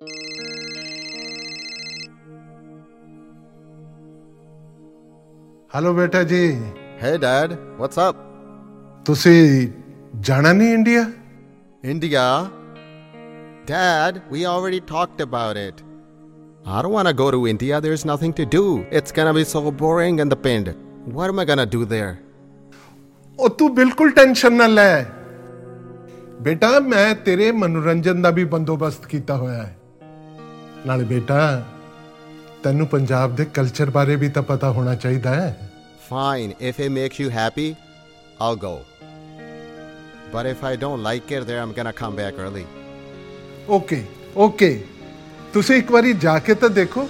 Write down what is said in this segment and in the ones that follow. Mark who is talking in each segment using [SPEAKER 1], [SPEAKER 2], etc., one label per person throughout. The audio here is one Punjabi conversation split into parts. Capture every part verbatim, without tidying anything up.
[SPEAKER 1] हेलो बेटा जी।
[SPEAKER 2] Hey dad, what's up?
[SPEAKER 1] ਤੁਸੀਂ ਜਾਣਾ ਨਹੀਂ India?
[SPEAKER 2] India? Dad, we already talked about it. I don't want to go to India. There's nothing to do. It's gonna be so boring in the pind. What am I gonna do there?
[SPEAKER 1] ਉਹ ਤੂੰ ਬਿਲਕੁਲ ਟੈਨਸ਼ਨ ਨਾ ਲੈ ਬੇਟਾ, ਮੈਂ ਤੇਰੇ ਮਨੋਰੰਜਨ ਦਾ ਵੀ ਬੰਦੋਬਸਤ ਕੀਤਾ ਹੋਇਆ ਹੈ। ਨਾਲੇ ਬੇਟਾ ਤੈਨੂੰ ਪੰਜਾਬ ਦੇ ਕਲਚਰ ਬਾਰੇ ਵੀ ਤਾਂ ਪਤਾ ਹੋਣਾ ਚਾਹੀਦਾ ਹੈ।
[SPEAKER 2] Fine, if it makes you happy, I'll go. But if I don't like it there, I'm gonna come back early.
[SPEAKER 1] Okay, okay. ਤੁਸੀਂ ਇੱਕ ਵਾਰੀ ਜਾ ਕੇ ਤਾਂ ਦੇਖੋ।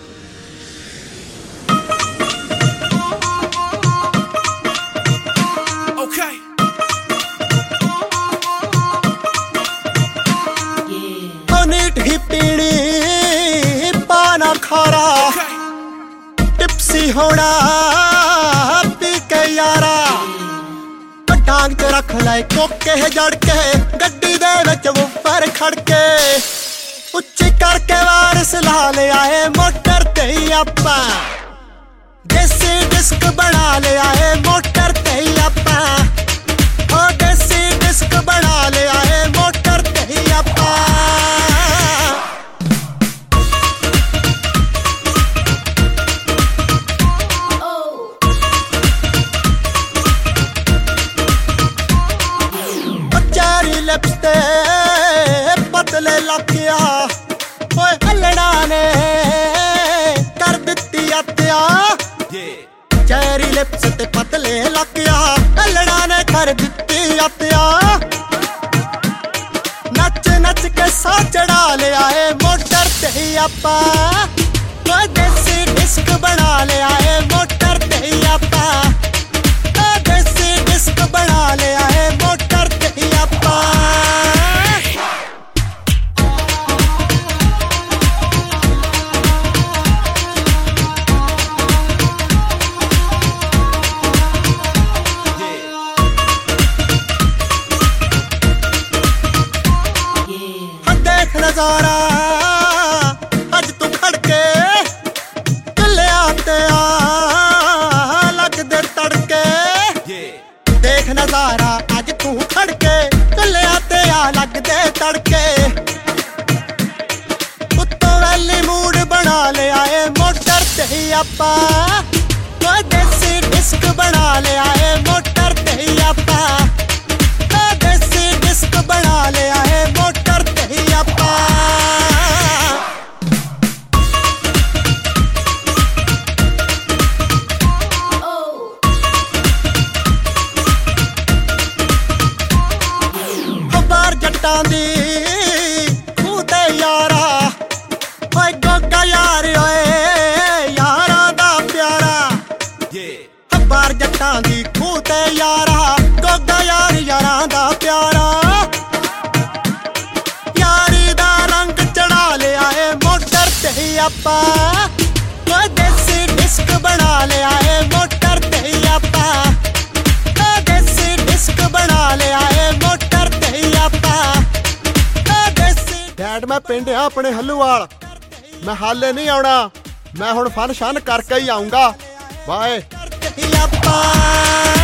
[SPEAKER 3] Okay.
[SPEAKER 4] ਨੀਟ ਹੀ ਪੀਣੀ ਪਾਣਾ ਖਾਰਾ ਟਿਪਸੀ ਹੋਣਾ ਪੀ ਕੇ ਯਾਰਾ ਟਾਂਗ ਚ ਰੱਖ ਲੈ ਕੋਕੇ ਜੜ ਕੇ ਗੱਡੀ ਦੇ ਵਿੱਚ ਉੱਪਰ ਖੜ ਕੇ ਉੱਚੀ ਕਰਕੇ ਵਾਰਸ ਲਾ ਲਿਆ ਏ ਮੋਟਰ ਤੇ ਆਪਾਂ ਦੇਸੀ ਡਿਸਕ ਬਣਾ ਲਿਆ ਏ ਮੋਟਰ ਤੇ ਆਪਾਂ ਉਹ ਦੇਸੀ ਡਿਸਕ ਬਣਾ ਲਿਆ ਏ ਮੋਟਰ ਤੇ ਆਪਾਂ ਲਿਪਸ ਤੇ ਪਤਲੇ ਲੱਕਿਆ ਓਏ ਹੱਲੜਾ ਨੇ ਕਰ ਦਿੱਤੀ ਆਤਿਆ ਚੈਰੀ ਲਿਪਸ ਤੇ ਪਤਲੇ ਲੱਕਿਆ ਹੱਲੜਾ ਨੇ ਕਰ ਦਿੱਤੀ ਆਤਿਆ ਨੱਚ ਨੱਚ ਕੇ ਸਾਹ ਚੜਾ ਲਿਆ ਏ ਮੋਟਰ ਤੇ ਆਪਾਂ ਓਏ ਦੇਸੀ ਡਿਸਕ ਬਣਾ ਲਿਆ ਏ ਮੋਟਰ ਤੇ ਆਪਾਂ ਓ ਦੇਸੀ ਡਿਸਕ ਬਣਾ ਲਿਆ ਏ ਮੋਟਰ ਤੇ ਆਪਾਂ ਨਜ਼ਾਰਾ ਅੱਜ ਤੂੰ ਖੜ ਕੇ ਕੱਲਿਆਂ ਤੇ ਆ ਲੱਗਦੇ ਤੜਕੇ ਦੇਖ ਨਜ਼ਾਰਾ ਅੱਜ ਤੂੰ ਖੜ ਕੇ ਕੱਲਿਆਂ ਤੇ ਆ ਲੱਗਦੇ ਤੜਕੇ ਉੱਤੋਂ ਵੈਲੀ ਮੂਡ ਬਣਾ ਲਿਆ ਏ ਮੋਟਰ ਤੇ ਆਪਾਂ ਓਏ ਦੇਸੀ ਡਿਸਕ ਬਣਾ ਲਿਆ ਏ ਮੋਟਰ ਤੇ ਆਪਾਂ ਦੇਸੀ ਡਿਸਕ ਬਣਾ ਲਿਆ ਏ ਮੋਟਰ ਤੇ ਆਪਾਂ ਬਾਹਰ ਜੱਟਾਂ ਦੀ ਖੂਹ ਤੇ ਯਾਰਾ ਓਏ ਗੋਗਾ ਯਾਰ ਓਏ ਯਾਰਾਂ ਦਾ ਪਿਆਰਾ ਬਾਹਰ ਜੱਟਾਂ ਦੀ ਖੂਹ ਤੇ ਯਾਰਾ ਗੋਗਾ ਯਾਰ ਯਾਰਾਂ ਦਾ ਪਿਆਰਾ ਯਾਰੀ ਦਾ ਰੰਗ ਚੜਾ ਲਿਆ ਏ ਮੋਟਰ ਤੇ ਆਪਾਂ ਓਏ ਦੇਸੀ ਡਿਸਕ ਬਣਾ ਲਿਆ ਏ ਮੋਟਰ ਤੇ ਆਪਾਂ ਦੇਸੀ ਡਿਸਕ ਬਣਾ ਲਿਆ ਏ ਮੋਟਰ ਤੇ ਆਪਾਂ ਦੇਸੀ ਡੈਡ ਮੈਂ ਪਿੰਡ ਆ ਆਪਣੇ ਹੱਲੂਵਾਲ ਮੈਂ ਹਾਲੇ ਨਹੀਂ ਆਉਣਾ ਮੈਂ ਹੁਣ ਫਨ ਸ਼ਨ ਕਰਕੇ ਹੀ ਆਉਂਗਾ ਬਾਏ ਆਪਾਂ